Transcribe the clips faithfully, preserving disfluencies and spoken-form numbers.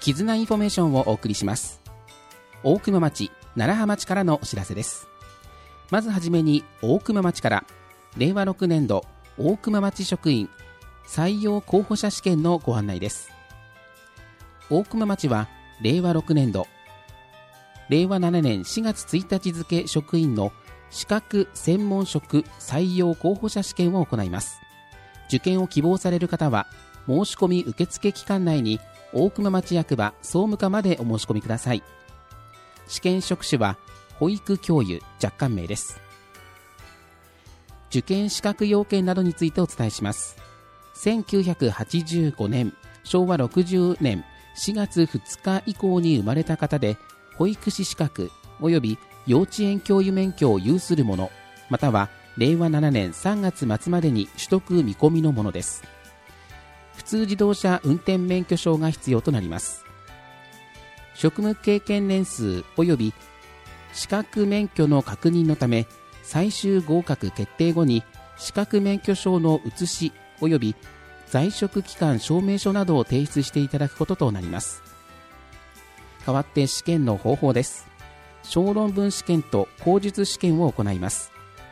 絆インフォメーションをお送りします。大熊町、楢葉町からのお知らせです。まずはじめに大熊町かられいわろくねんど大熊町職員採用候補者試験のご案内です。大熊町はれいわろくねんどれいわななねんしがつついたち付職員の資格専門職採用候補者試験を行います。受験を希望される方は申し込み受付期間内に大熊町役場総務課までお申し込みください。試験職種は保育教諭若干名です。受験資格要件などについてお伝えします。せんきゅうひゃくはちじゅうごねんしょうわろくじゅうねんしがつふつか以降に生まれた方で、保育士資格および幼稚園教諭免許を有する者、またはれいわななねんさんがつまつまでに取得見込みのものです。普通自動車運転免許証が必要となります。職務経験年数および資格免許の確認のため、最終合格決定後に資格免許証の写しおよび在職期間証明書などを提出していただくこととなります。代わって試験の方法です。小論文試験と口述試験を行います。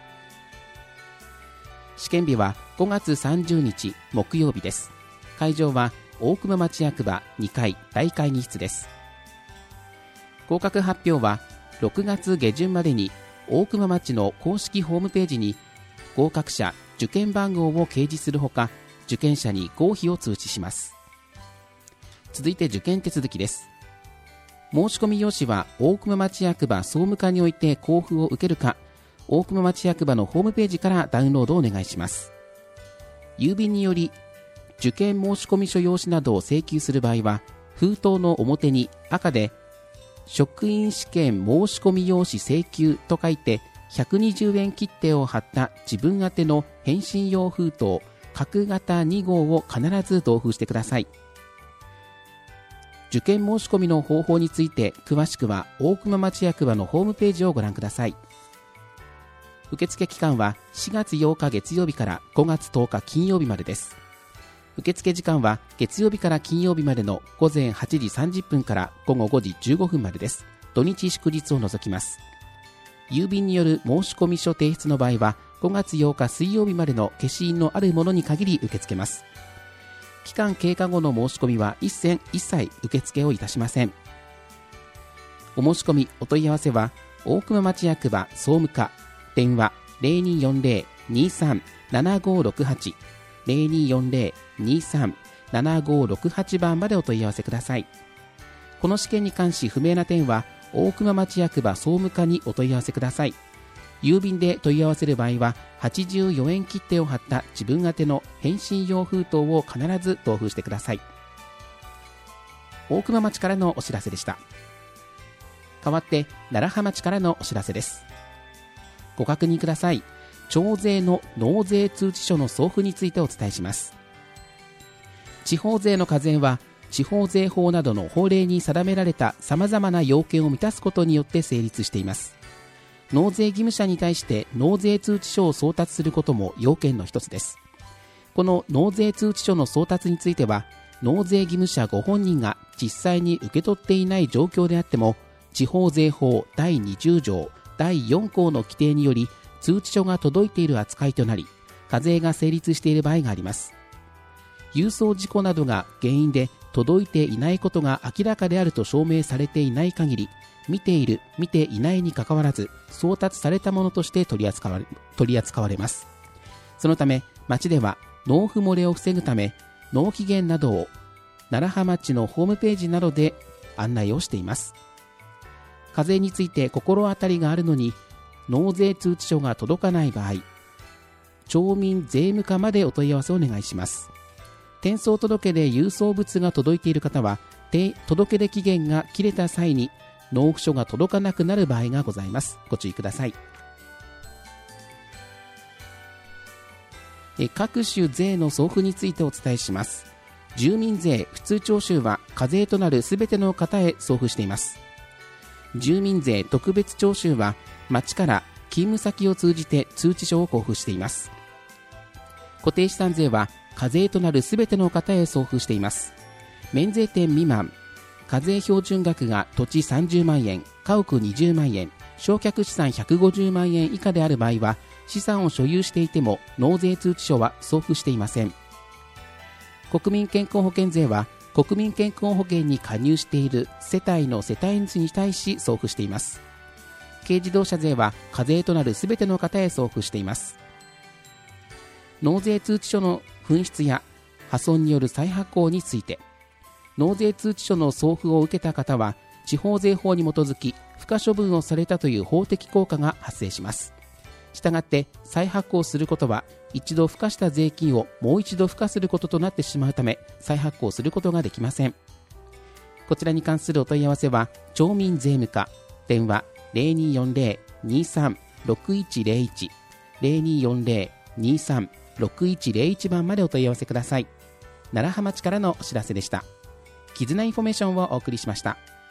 試験日はごがつさんじゅうにち木曜日です。会場は大熊町役場にかい大会議室です。合格発表はろくがつげじゅんまでに大熊町の公式ホームページに合格者受験番号を掲示するほか、受験者に合否を通知します。続いて受験手続きです。申し込み用紙は大熊町役場総務課において交付を受けるか、大熊町役場のホームページからダウンロードをお願いします。郵便により受験申込書用紙などを請求する場合は、封筒の表に赤で職員試験申込用紙請求と書いてひゃくにじゅうえん切手を貼った自分宛ての返信用封筒角型にごうを必ず同封してください。受験申し込みの方法について詳しくは大熊町役場のホームページをご覧ください。受付期間はしがつようか月曜日からごがつとおか金曜日までです。受付時間は月曜日から金曜日までのごぜんはちじさんじゅっぷんからごごごじじゅうごふんまでです。土日祝日を除きます。郵便による申込書提出の場合はごがつようか水曜日までの消印のあるものに限り受け付けます。期間経過後の申し込みは一切一切受付をいたしません。お申し込みお問い合わせは大熊町役場総務課、電話 ゼロにーよんゼロ にーさん ななごろくはち ゼロにーよんゼロ にーさん ななごろくはち 番までお問い合わせください。この試験に関し不明な点は大熊町役場総務課にお問い合わせください。郵便で問い合わせる場合ははちじゅうよえん切手を貼った自分宛ての返信用封筒を必ず同封してください。大熊町からのお知らせでした。代わって楢葉町からのお知らせです。ご確認ください。徴税の納税通知書の送付についてお伝えします。地方税の課税は地方税法などの法令に定められたさまざまな要件を満たすことによって成立しています。納税義務者に対して納税通知書を送達することも要件の一つです。この納税通知書の送達については、納税義務者ご本人が実際に受け取っていない状況であっても、地方税法だいにじゅうじょうだいよんこうの規定により通知書が届いている扱いとなり、課税が成立している場合があります。郵送事故などが原因で届いていないことが明らかであると証明されていない限り、見ている見ていないにかかわらず送達されたものとして取り扱われ、取り扱われます。そのため町では納付漏れを防ぐため、納期限などを楢葉町のホームページなどで案内をしています。課税について心当たりがあるのに納税通知書が届かない場合、町民税務課までお問い合わせをお願いします。転送届で郵送物が届いている方は、届出期限が切れた際に納付書が届かなくなる場合がございます。ご注意ください。え各種税の送付についてお伝えします。住民税普通徴収は課税となるすべての方へ送付しています。住民税特別徴収は町から勤務先を通じて通知書を交付しています。固定資産税は課税となるすべての方へ送付しています。免税店未満、 課税標準額が土地さんじゅうまんえん、家屋にじゅうまんえん、償却資産ひゃくごじゅうまんえん以下である場合は、資産を所有していても納税通知書は送付していません。国民健康保険税は国民健康保険に加入している世帯の世帯主に対し送付しています。軽自動車税は課税となるすべての方へ送付しています。納税通知書の紛失や破損による再発行について、納税通知書の送付を受けた方は地方税法に基づき付加処分をされたという法的効果が発生します。したがって再発行することは一度付加した税金をもう一度付加することとなってしまうため、再発行することができません。こちらに関するお問い合わせは町民税務課、電話 ゼロにーよんゼロ にーさん ろくいちゼロいち ゼロにーよんゼロ にーさん ろくいちゼロいち番までお問い合わせください。楢葉町からのお知らせでした。絆インフォメーションをお送りしました。